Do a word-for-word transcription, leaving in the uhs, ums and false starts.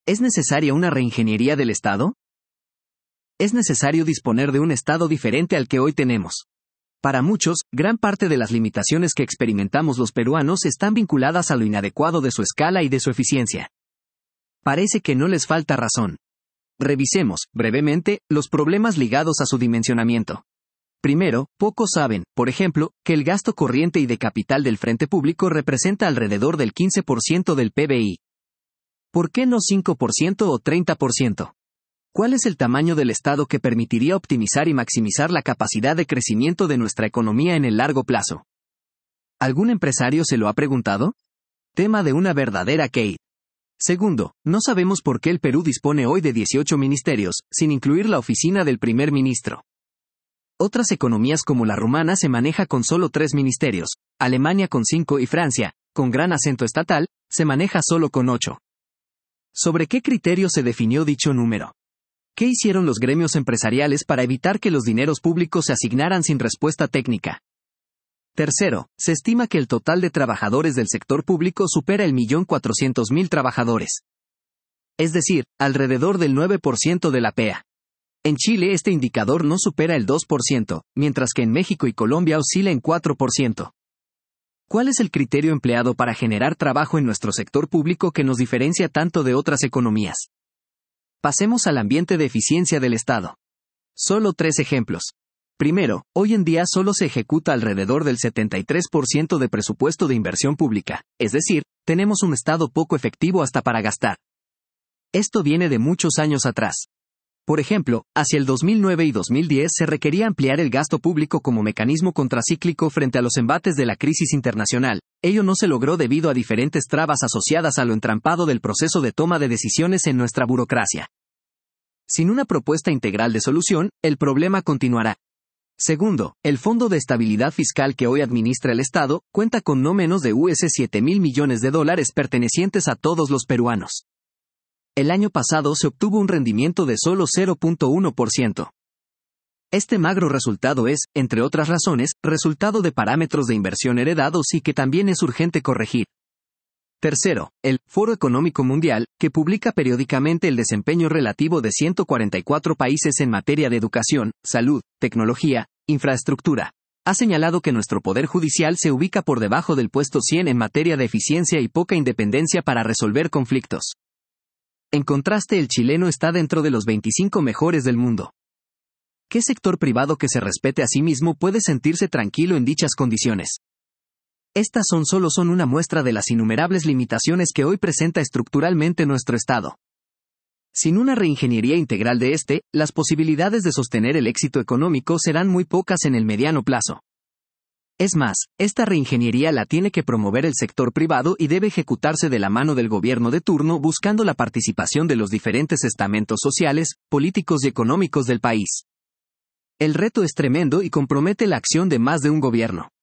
¿Es necesaria una reingeniería del Estado? Es necesario disponer de un Estado diferente al que hoy tenemos. Para muchos, gran parte de las limitaciones que experimentamos los peruanos están vinculadas a lo inadecuado de su escala y de su eficiencia. Parece que no les falta razón. Revisemos, brevemente, los problemas ligados a su dimensionamiento. Primero, pocos saben, por ejemplo, que el gasto corriente y de capital del frente público representa alrededor del quince por ciento del P B I. ¿Por qué no cinco por ciento o treinta por ciento? ¿Cuál es el tamaño del Estado que permitiría optimizar y maximizar la capacidad de crecimiento de nuestra economía en el largo plazo? ¿Algún empresario se lo ha preguntado? Tema de una verdadera Kate. Segundo, no sabemos por qué el Perú dispone hoy de dieciocho ministerios, sin incluir la oficina del primer ministro. Otras economías como la rumana se maneja con solo tres ministerios, Alemania con cinco y Francia, con gran acento estatal, se maneja solo con ocho. ¿Sobre qué criterio se definió dicho número? ¿Qué hicieron los gremios empresariales para evitar que los dineros públicos se asignaran sin respuesta técnica? Tercero, se estima que el total de trabajadores del sector público supera el millón cuatrocientos mil trabajadores. Es decir, alrededor del nueve por ciento de la P E A. En Chile este indicador no supera el dos por ciento, mientras que en México y Colombia oscila en cuatro por ciento. ¿Cuál es el criterio empleado para generar trabajo en nuestro sector público que nos diferencia tanto de otras economías? Pasemos al ambiente de eficiencia del Estado. Solo tres ejemplos. Primero, hoy en día solo se ejecuta alrededor del setenta y tres por ciento de presupuesto de inversión pública, es decir, tenemos un Estado poco efectivo hasta para gastar. Esto viene de muchos años atrás. Por ejemplo, hacia el dos mil nueve y dos mil diez se requería ampliar el gasto público como mecanismo contracíclico frente a los embates de la crisis internacional. Ello no se logró debido a diferentes trabas asociadas a lo entrampado del proceso de toma de decisiones en nuestra burocracia. Sin una propuesta integral de solución, el problema continuará. Segundo, el Fondo de Estabilidad Fiscal que hoy administra el Estado, cuenta con no menos de U S siete mil millones de dólares pertenecientes a todos los peruanos. El año pasado se obtuvo un rendimiento de solo cero punto uno por ciento. Este magro resultado es, entre otras razones, resultado de parámetros de inversión heredados y que también es urgente corregir. Tercero, el Foro Económico Mundial, que publica periódicamente el desempeño relativo de ciento cuarenta y cuatro países en materia de educación, salud, tecnología, infraestructura, ha señalado que nuestro Poder Judicial se ubica por debajo del puesto cien en materia de eficiencia y poca independencia para resolver conflictos. En contraste, el chileno está dentro de los veinticinco mejores del mundo. ¿Qué sector privado que se respete a sí mismo puede sentirse tranquilo en dichas condiciones? Estas son solo son una muestra de las innumerables limitaciones que hoy presenta estructuralmente nuestro Estado. Sin una reingeniería integral de este, las posibilidades de sostener el éxito económico serán muy pocas en el mediano plazo. Es más, esta reingeniería la tiene que promover el sector privado y debe ejecutarse de la mano del gobierno de turno buscando la participación de los diferentes estamentos sociales, políticos y económicos del país. El reto es tremendo y compromete la acción de más de un gobierno.